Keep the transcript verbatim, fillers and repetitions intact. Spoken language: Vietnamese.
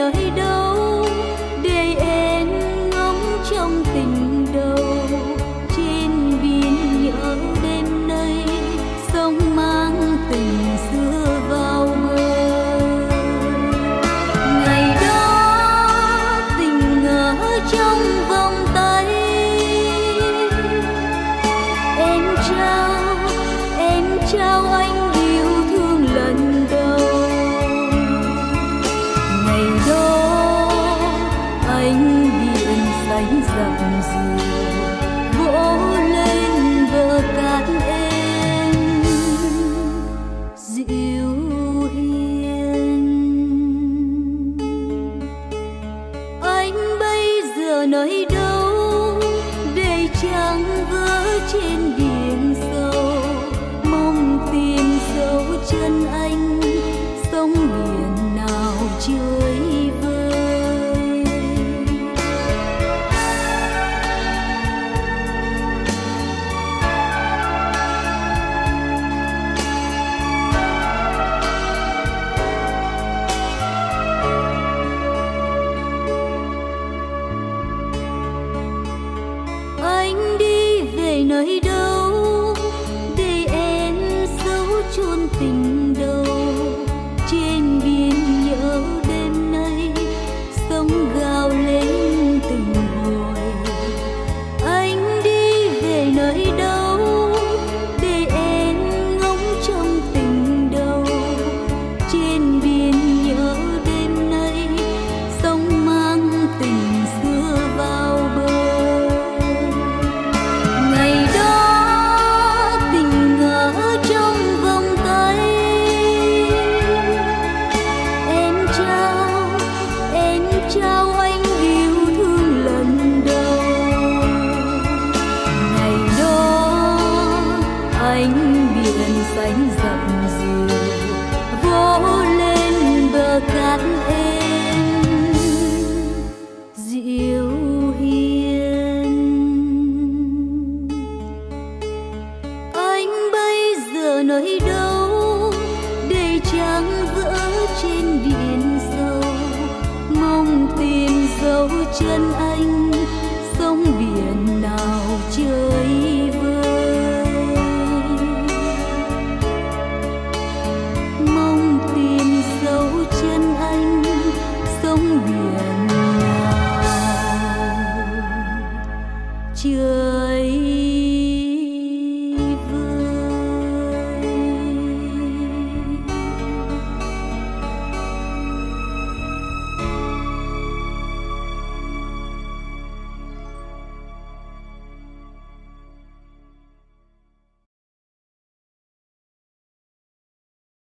nơi đâu để em ngóng trong tình đầu. Trên biển nhớ đêm nay sông mang tình xưa vào bờ. Ngày đó tình ngỡ trong vòng tay, em trao em trao anh yêu thương lần đầu. Ngày đó anh biển xanh dặm dìu vỗ lên bờ cát em dịu hiền. Anh bây giờ nơi đâu để trăng vỡ trên biển sâu, mong tìm dấu chân anh sông biển nào chơi vơi. Anh đi về nơi đâu để em giấu chôn tình đầu. Trên biển nhớ đêm nay sông gào lên từng hồi. Anh đi về nơi đâu để em ngóng trong tình đầu. Trên biển nhớ đêm nay sông mang tình xưa vào bờ. Ngày đó tình ngỡ trong vòng tay, em trao em trao anh yêu thương lần đầu. Ngày đó anh biển xanh dặm dìu vỗ lên bờ cát em dịu hiền. Anh bây giờ nơi đâu để trăng vỡ trên biển sâu, mong tìm dấu chân anh